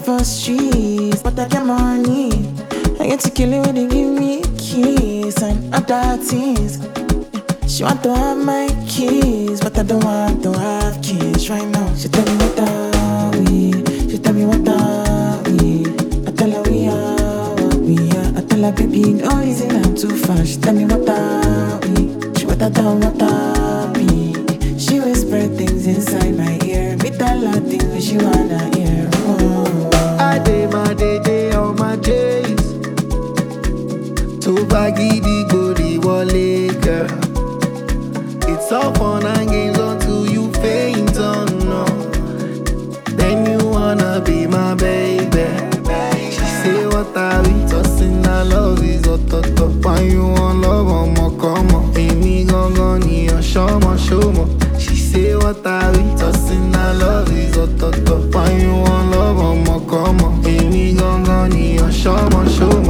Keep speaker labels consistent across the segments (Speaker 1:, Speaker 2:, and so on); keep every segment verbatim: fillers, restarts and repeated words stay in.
Speaker 1: for streets, but I get money. I get to kill it when they give me keys and other things. She want to have my keys, but I don't want to have kids right now. She tell me what are we? She tell me what are we? I tell her we are what we are. I tell her baby, no easy not too fast. She tell me what are we? She what I down what are we? She whisper things inside my ear. Me tell her things that she wanna hear. Oh.
Speaker 2: I day my day day on my days. To baggy the body wallet, girl. It's all fun and games until you faint on no. Then you wanna be my baby. She say what are we tossing? I love is a tot. Why you want love on my come on? Amy gon' gon' need a show my show more. She say what are we tossing? I love is a tot. Why you want love on my come on? Amy gon' gon' need a show my show more.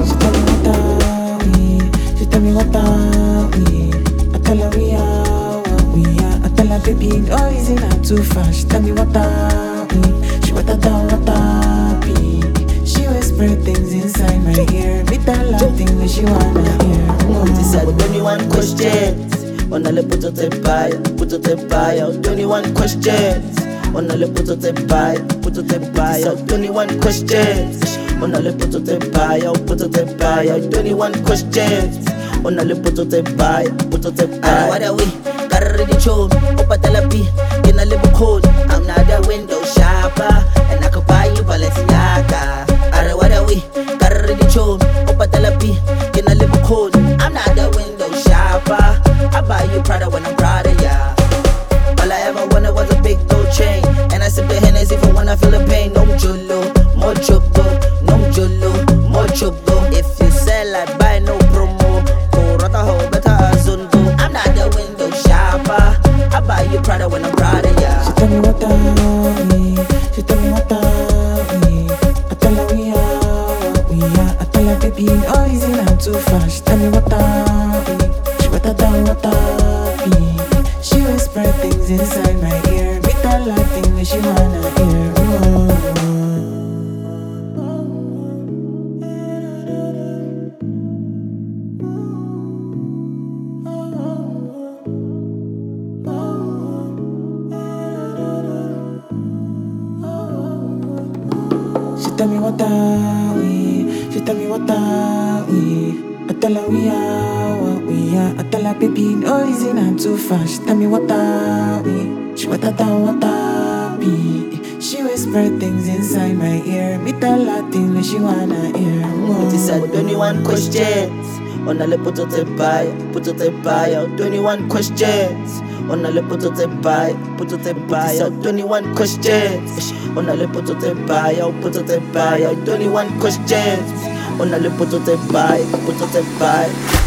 Speaker 1: She tell me what are we? I tell her we are what we are. I tell her baby, no easy not too fast. She tell me what are we? She what I down what are we? She whisper things inside my ear. Me tell her things that she wanna hear.
Speaker 3: This is twenty-one questions. On a le puto te paia, puto te paia. twenty-one questions. On a le puto te paia, puto te paia. twenty-one questions. On a le puto te paia, puto te paia. twenty-one questions. On a le puto te paia, puto te paia. What are we? Carry the chode, opa telapi, in a little code. I'm not a window shopper, and I could buy you Balenciaga. Are what are we? Carry the chode, opa telapi, in a little code. I'm not a window shopper. I buy you Prada when I'm proud of ya. All I ever wanted was a big gold chain, and I sip the Hennessy for when I feel the pain. No jolo, more choco, no jolo, more choco. If you sell, I buy no promo. Oh, rata ho, better azundo. I'm not the window shopper. I buy you Prada when I'm proud of ya.
Speaker 1: She tell me what are we? She tell me what are we? I tell her we are what we are. I tell her baby, no easy not too fast. She tell me what are we? She what I down what are we? She whisper things inside my ear. Me tell her things that she wanna hear. Oh. She tell me what are we? She tell me what are we? I tell her we are what we are. I tell her baby, no easy not too fast. She tell me what are we? She what I down what are we? She whisper things inside my ear. Me tell her things that she wanna hear. Oh.
Speaker 3: This is twenty-one questions. On a le puto te paia, puto te paia. twenty-one questions. On a le puto te paia, puto te paia. twenty-one questions. On a le puto te paia, puto te paia. twenty-one questions. On a le puto te paia, puto te paia.